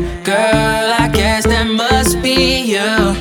Girl, I guess that must be you.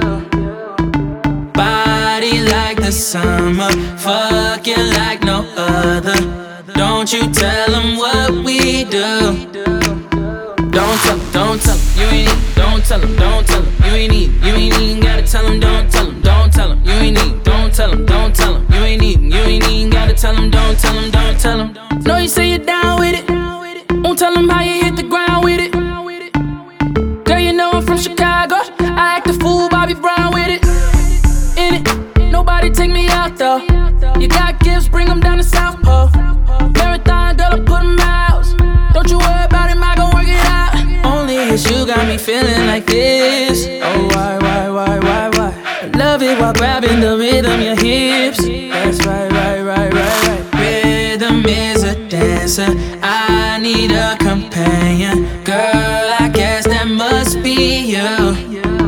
Body like the summer, fucking like no other. Don't you tell them what we do. Don't tell them, don't tell them, you ain't need. Don't tell them, don't tell them, you ain't need. You ain't even gotta tell them, don't tell them, don't tell them, you ain't need. Don't tell them, don't tell them, you ain't need. You ain't even gotta tell them, don't tell them, don't tell them. Know you say you're down with it. Won't tell them how you hit the ground with it. Girl, you know I'm from Chicago. I act a fool, Bobby Brown with it. In it, nobody take me out though. You got gifts, bring them down to South Pole. Marathon, girl, I put them out. Don't you worry about him, I gon' work it out. Only it's you got me feeling like this. Oh, why? I love it while grabbing the rhythm, your hips. That's right. Rhythm is a dancer. I need a companion. Girl, I guess that must be you.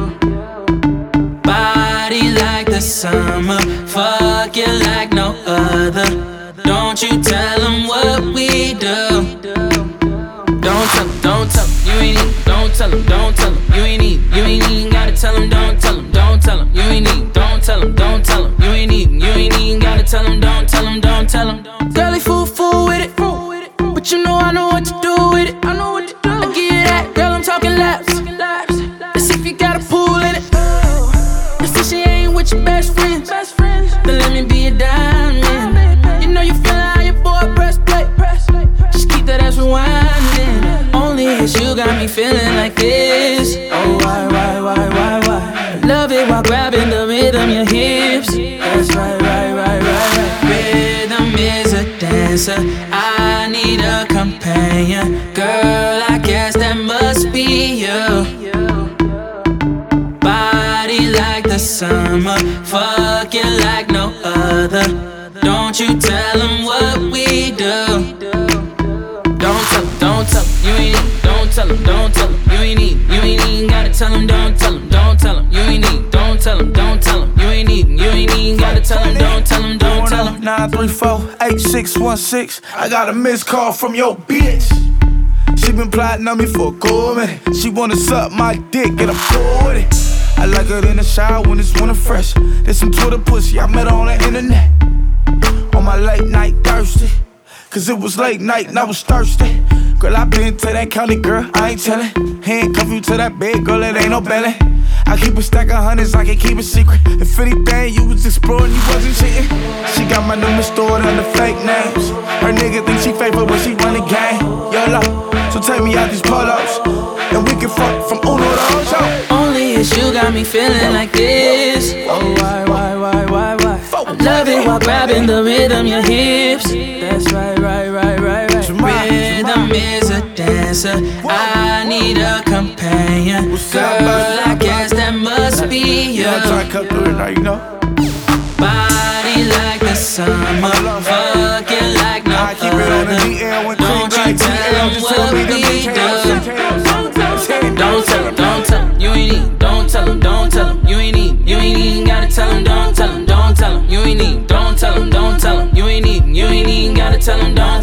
Body like the summer, fucking like no other. Don't you tell them what we do. Don't tell them, don't tell them, you ain't need. Don't tell them, don't tell them, you ain't need. You ain't even gotta tell them, don't tell them, don't tell them, you ain't need. Don't tell them, don't tell them, you ain't need. You ain't even gotta tell them, don't tell them, don't tell them. Girlie fool with it, but you know I know what to do with it. I give you that, girl, I'm talking laps. Let's see if you got a pool in it. Let's see she ain't with your best friends. Then let me be a diamond. You know you feelin' how your boy press play. Just keep that ass rewinding. Only it's you got me feeling like this. Oh, why? I love it while grabbing the rhythm, your hips. That's right. Rhythm is a dancer. I need a companion. Girl, I guess that must be you. Body like the summer, fucking like no other. Don't you tell them what we do. Don't tell them, don't tell them, you ain't need. Don't tell them, don't tell them, you ain't need. You ain't even gotta tell them, don't tell them, don't tell them, you ain't need. Don't tell them, don't tell them, you ain't need. You ain't even gotta tell them, don't tell them, don't tell them. 934-8616. I got a missed call from your bitch. She been plotting on me for a cool minute. She wanna suck my dick and I'm cool with it. I like her in the shower when it's winter fresh. There's some Twitter pussy, I met her on the internet. On my late night thirsty, cause it was late night and I was thirsty. Girl, I been to that county, girl, I ain't tellin'. Handcuff you to that bed, girl, it ain't no belly. I keep a stack of hundreds, I can keep it secret. If anything, you was exploring, you wasn't cheating. She got my number stored under fake names. Her nigga think she fake, but when she run the game, YOLO. So take me out these polos, and we can fuck from Uno to Ocho. Only it's you got me feeling like this. Oh, why? I love it while grabbing the rhythm, your hips. That's right. Rhythm is a dancer. I need a companion. Girl, I guess that must be you. Body like the summer, fucking like no other. Don't you tell them what we do. Don't tell them, don't tell them, you ain't need. Don't tell them, don't tell them, you ain't need. You ain't even gotta tell them, don't tell them, don't tell them, you ain't need. Don't tell them, don't tell them, you ain't need. You ain't even gotta tell them, don't